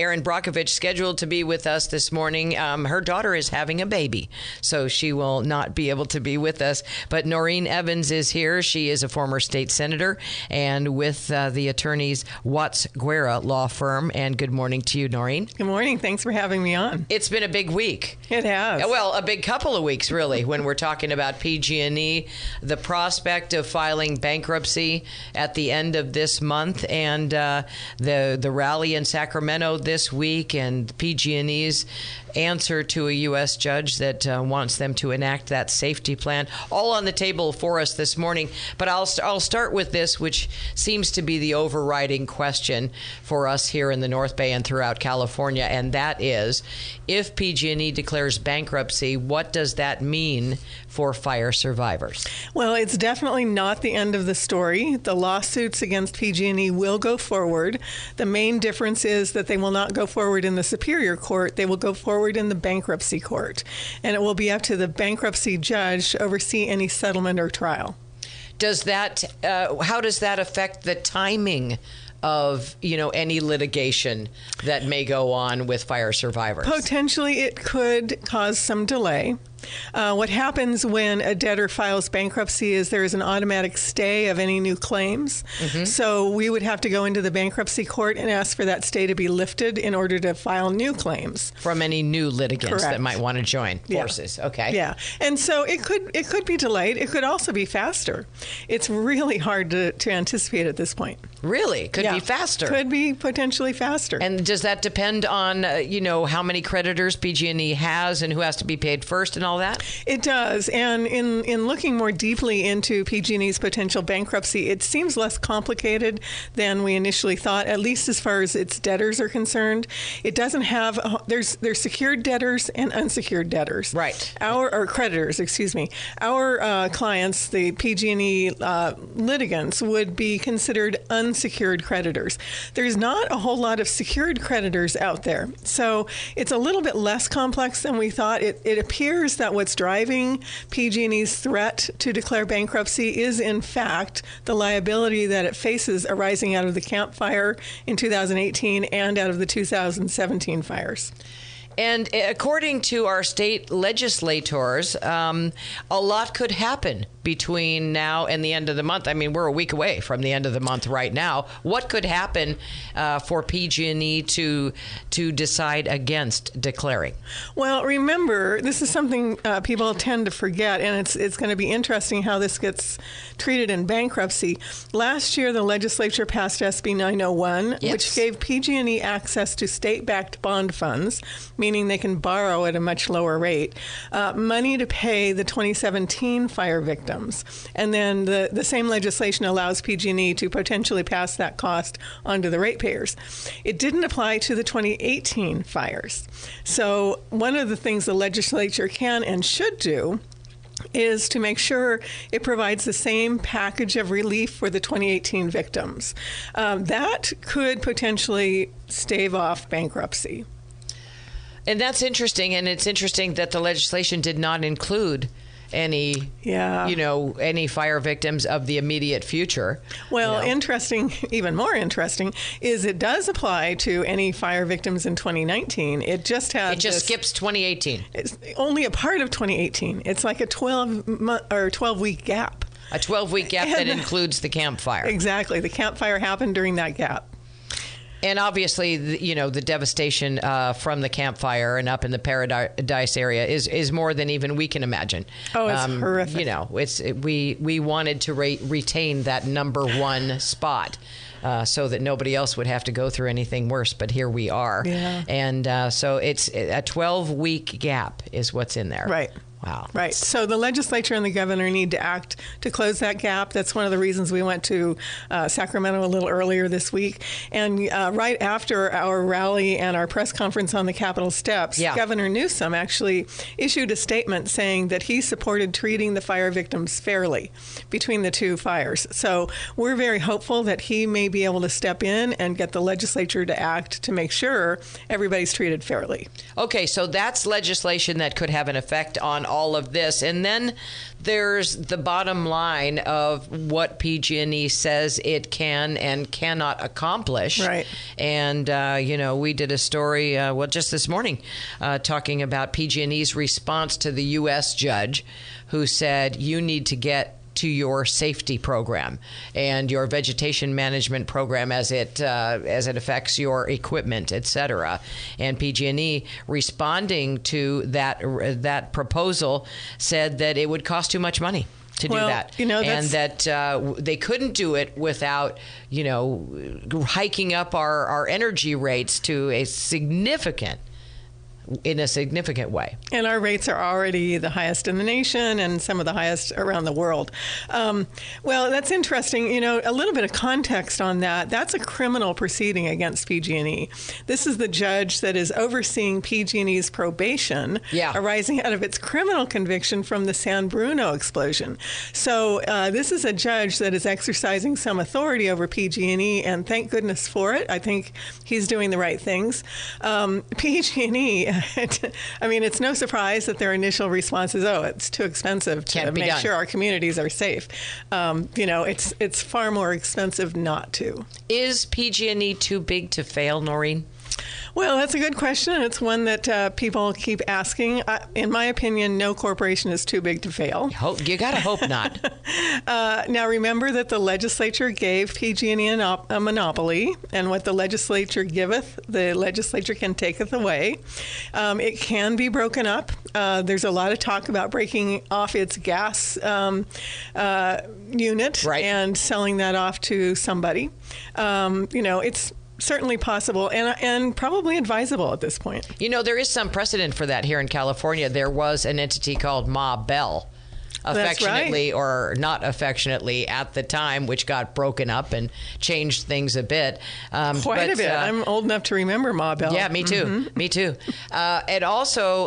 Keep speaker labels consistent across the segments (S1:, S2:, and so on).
S1: Erin Brockovich, scheduled to be with us this morning. Her daughter is having a baby, so she will not be able to be with us. But Noreen Evans is here. She is a former state senator and with the attorneys Watts Guerra law firm. And good morning to you, Noreen.
S2: Good morning. Thanks for having me on.
S1: It's been a big week.
S2: It has.
S1: Well, a big couple of weeks, really, when we're talking about PG&E, the prospect of filing bankruptcy at the end of this month, and the rally in Sacramento this week, and PG&E's answer to a U.S. judge that wants them to enact that safety plan, all on the table for us this morning. But I'll start with this, which seems to be the overriding question for us here in the North Bay and throughout California, and that is, if PG&E declares bankruptcy, what does that mean for fire survivors?
S2: Well, it's definitely not the end of the story. The lawsuits against PG&E will go forward. The main difference is that they will not go forward in the Superior Court. They will go forward in the bankruptcy court, and it will be up to the bankruptcy judge to oversee any settlement or trial.
S1: Does that how does that affect the timing of any litigation that may go on with fire survivors?
S2: Potentially, it could cause some delay. What happens when a debtor files bankruptcy is there is an automatic stay of any new claims. Mm-hmm. So we would have to go into the bankruptcy court and ask for that stay to be lifted in order to file new claims.
S1: From any new litigants
S2: Correct.
S1: that might want to join forces.
S2: Yeah.
S1: Okay.
S2: Yeah. And so it could be delayed. It could also be faster. It's really hard to anticipate at this point.
S1: Really? Could be faster.
S2: Could be potentially faster.
S1: And does that depend on, how many creditors PG&E has and who has to be paid first and all that?
S2: It does. And in looking more deeply into PG&E's potential bankruptcy, it seems less complicated than we initially thought, at least as far as its debtors are concerned. It doesn't have, there's secured debtors and unsecured debtors.
S1: Right.
S2: Or creditors, excuse me. Our clients, the PG&E litigants, would be considered unsecured creditors. There's not a whole lot of secured creditors out there. So it's a little bit less complex than we thought. It appears that what's driving PG&E's threat to declare bankruptcy is, in fact, the liability that it faces arising out of the Camp Fire in 2018 and out of the 2017 fires.
S1: And according to our state legislators, a lot could happen between now and the end of the month. I mean, we're a week away from the end of the month right now. What could happen for PG&E to decide against declaring?
S2: Well, remember, this is something people tend to forget, and it's going to be interesting how this gets treated in bankruptcy. Last year, the legislature passed SB 901,
S1: yes,
S2: which gave PG&E access to state-backed bond funds, meaning they can borrow at a much lower rate, money to pay the 2017 fire victims. And then the same legislation allows PG&E to potentially pass that cost onto the ratepayers. It didn't apply to the 2018 fires. So one of the things the legislature can and should do is to make sure it provides the same package of relief for the 2018 victims. That could potentially stave off bankruptcy.
S1: And that's interesting, and it's interesting that the legislation did not include any, any fire victims of the immediate future.
S2: Well, interesting, even more interesting, is it does apply to any fire victims in 2019. It just
S1: skips 2018.
S2: It's only a part of 2018. It's like a 12-week gap.
S1: A 12-week gap that includes the Camp Fire.
S2: Exactly. The Camp Fire happened during that gap.
S1: And obviously, the devastation from the Camp Fire and up in the Paradise area is more than even we can imagine.
S2: Oh, it's horrific.
S1: We wanted to retain that number one spot. So that nobody else would have to go through anything worse, but here we are.
S2: Yeah.
S1: And so it's a 12-week gap is what's in there.
S2: Right.
S1: Wow.
S2: Right. So the legislature and the governor need to act to close that gap. That's one of the reasons we went to Sacramento a little earlier this week. And right after our rally and our press conference on the Capitol steps, Governor Newsom actually issued a statement saying that he supported treating the fire victims fairly between the two fires. So we're very hopeful that he may be able to step in and get the legislature to act to make sure everybody's treated fairly.
S1: Okay, so that's legislation that could have an effect on all of this. And then there's the bottom line of what PG&E says it can and cannot accomplish.
S2: Right.
S1: And, we did a story, just this morning, talking about PG&E's response to the U.S. judge who said, you need to get to your safety program and your vegetation management program as it affects your equipment, et cetera. And PG&E, responding to that proposal, said that it would cost too much money to do that, and that they couldn't do it without, hiking up our energy rates to in a significant way.
S2: And our rates are already the highest in the nation and some of the highest around the world. Well, that's interesting. A little bit of context on that. That's a criminal proceeding against PG&E. This is the judge that is overseeing PG&E's probation arising out of its criminal conviction from the San Bruno explosion. So this is a judge that is exercising some authority over PG&E, and thank goodness for it. I think he's doing the right things. PG&E, it's no surprise that their initial response is, it's too expensive to make sure our communities are safe. It's far more expensive not to.
S1: Is PG&E too big to fail, Noreen?
S2: Well, that's a good question. It's one that people keep asking. In my opinion, no corporation is too big to fail.
S1: You got to hope not.
S2: Now, remember that the legislature gave PG&E a monopoly, and what the legislature giveth, the legislature can taketh away. It can be broken up. There's a lot of talk about breaking off its gas unit and selling that off to somebody. It's certainly possible and probably advisable at this point.
S1: There is some precedent for that here in California. There was an entity called Ma Bell, affectionately or not affectionately at the time, which got broken up and changed things a bit.
S2: Quite a bit. I'm old enough to remember Ma Bell.
S1: Yeah, me too.
S2: Mm-hmm.
S1: Me too. And also,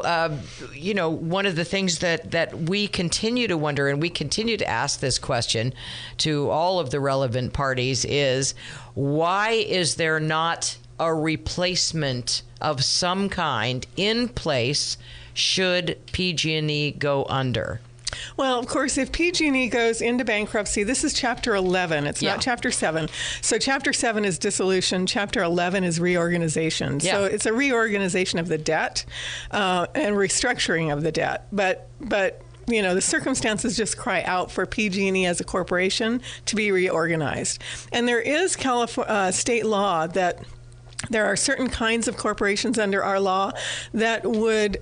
S1: one of the things that we continue to wonder, and we continue to ask this question to all of the relevant parties, is why is there not a replacement of some kind in place should PG&E go under?
S2: Well, of course, if PG&E goes into bankruptcy, this is Chapter 11. It's not Chapter 7. So Chapter 7 is dissolution. Chapter 11 is reorganization. So it's a reorganization of the debt and restructuring of the debt. But the circumstances just cry out for PG&E as a corporation to be reorganized. And there is state law that there are certain kinds of corporations under our law that would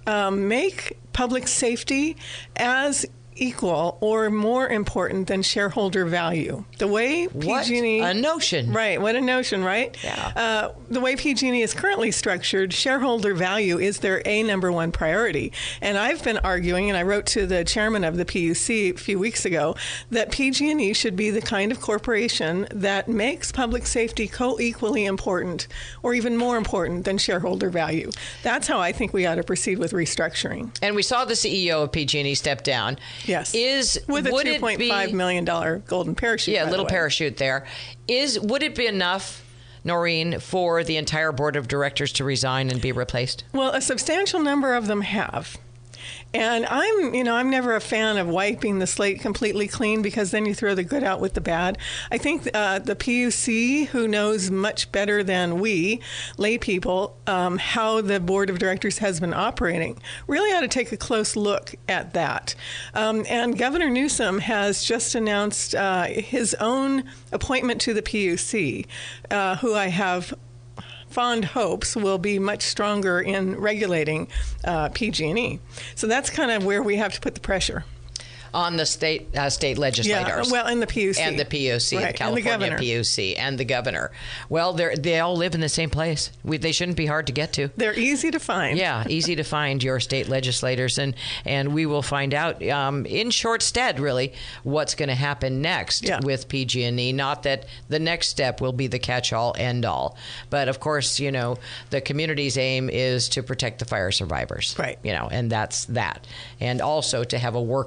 S2: make public safety as equal or more important than shareholder value. The way PG&E...
S1: What a notion.
S2: Right. What a notion, right?
S1: Yeah.
S2: The way PG&E is currently structured, shareholder value is their number one priority. And I've been arguing, and I wrote to the chairman of the PUC a few weeks ago, that PG&E should be the kind of corporation that makes public safety co-equally important or even more important than shareholder value. That's how I think we ought to proceed with restructuring.
S1: And we saw the CEO of PG&E step down.
S2: Yes. With a $2.5 million golden parachute.
S1: Yeah, little parachute there. Would it be enough, Noreen, for the entire board of directors to resign and be replaced?
S2: Well, a substantial number of them have. And I'm never a fan of wiping the slate completely clean, because then you throw the good out with the bad. I think the PUC, who knows much better than we, lay people, how the board of directors has been operating, really ought to take a close look at that. And Governor Newsom has just announced his own appointment to the PUC, who I have fond hopes will be much stronger in regulating PG&E. So that's kind of where we have to put the pressure.
S1: On the state legislators.
S2: Yeah, well, and the PUC.
S1: And the PUC,
S2: right.
S1: the California
S2: and the
S1: PUC, and the governor. Well, they all live in the same place. They shouldn't be hard to get to.
S2: They're easy to find.
S1: Yeah, easy to find, your state legislators. And we will find out in short stead, really, what's going to happen next with PG&E. Not that the next step will be the catch-all, end-all. But, of course, the community's aim is to protect the fire survivors.
S2: Right.
S1: And that's that. And also to have a workable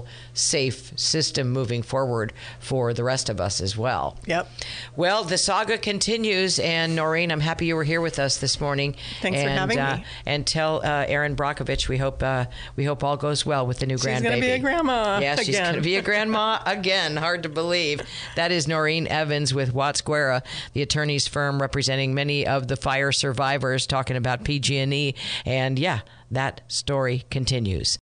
S1: safe system moving forward for the rest of us as well.
S2: Yep.
S1: Well, the saga continues, and Noreen, I'm happy you were here with us this morning.
S2: Thanks for having me.
S1: And tell Erin Brockovich we hope all goes well with the new grandbaby.
S2: She's going to be a grandma.
S1: Yeah, she's going to be a grandma again. Hard to believe. That is Noreen Evans with Watts Guerra, the attorney's firm representing many of the fire survivors, talking about PG&E. And yeah, that story continues.